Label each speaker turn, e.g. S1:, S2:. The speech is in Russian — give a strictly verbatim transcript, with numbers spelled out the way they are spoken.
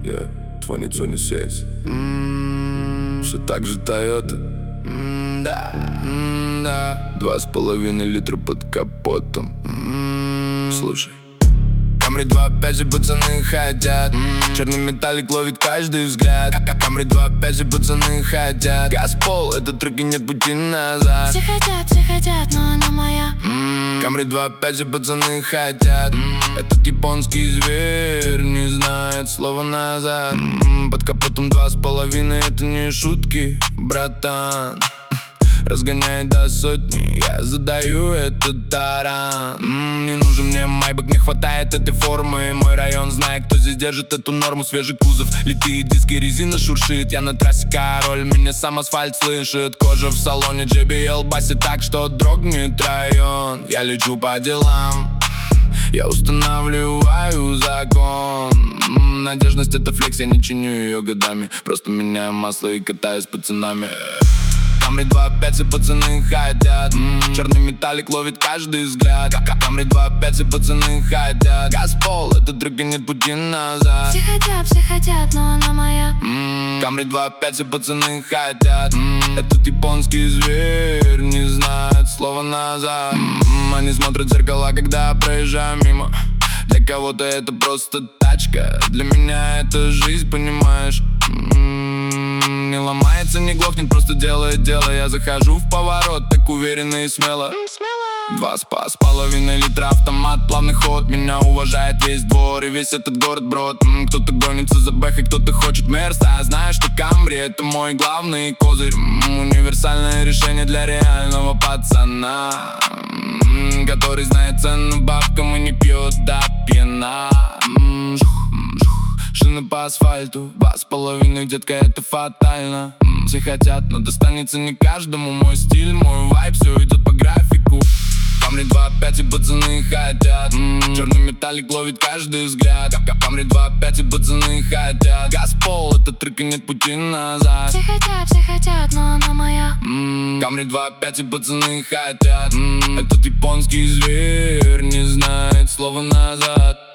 S1: Yeah, двадцать двадцать шесть. Mm, все так же Toyota. Mm, да, mm, да. Два с половиной литра под капотом. Mm, слушай. Камри два опять же пацаны хотят. mm. Черный металлик ловит каждый взгляд. Камри два опять же пацаны хотят. Газпол, это трек и нет пути назад.
S2: Все хотят, все хотят, но она моя.
S1: mm. Камри два опять же пацаны хотят. mm. Этот японский зверь не знает слова назад. mm. Под капотом два с половиной, это не шутки, братан. Разгоняет до сотни, я задаю этот таран. М-м, Не нужен мне майбак, не хватает этой формы. Мой район знает, кто здесь держит эту норму. Свежий кузов, литые диски, резина шуршит. Я на трассе король, меня сам асфальт слышит. Кожа в салоне, джей би эл басит так, что дрогнет район. Я лечу по делам, я устанавливаю закон. М-м, Надежность это флекс, я не чиню ее годами. Просто меняю масло и катаюсь с пацанами. Камри два опять же пацаны хотят. mm. Черный металлик ловит каждый взгляд. Камри два опять же пацаны хотят. Газпол, это трек и нет пути назад.
S2: Все хотят, все хотят, но она моя.
S1: mm. Камри два опять же пацаны хотят. mm. Этот японский зверь не знает слова назад. mm. Они смотрят в зеркала, когда проезжаю мимо. Для кого-то это просто тачка, для меня это жизнь, понимаешь. м-м-м, Не ломается, не глохнет, просто делает дело. Я захожу в поворот, так уверенно и смело. Два спа с половиной литра, автомат, плавный ход. Меня уважает весь двор и весь этот город брод. м-м, Кто-то гонится за бэхой, кто-то хочет мерса. А знаешь, что Камри это мой главный козырь. м-м, Универсальное решение для реального пацана, м-м, который знает цену бабкам и не пьет до пьяна. м-м, жух, м, жух. Шины по асфальту, два с половиной, детка, это фатально. м, Все хотят, но достанется не каждому. Мой стиль, мой вайб, все идет по графику. Камри два опять и пацаны хотят. м-м, Черный металлик ловит каждый взгляд. Камри два опять и пацаны хотят. Газпол, это трек и нет пути назад.
S2: Все хотят, все хотят, но она моя.
S1: м-м, Камри два опять и пацаны хотят. м-м, Этот японский зверь не знает слова назад.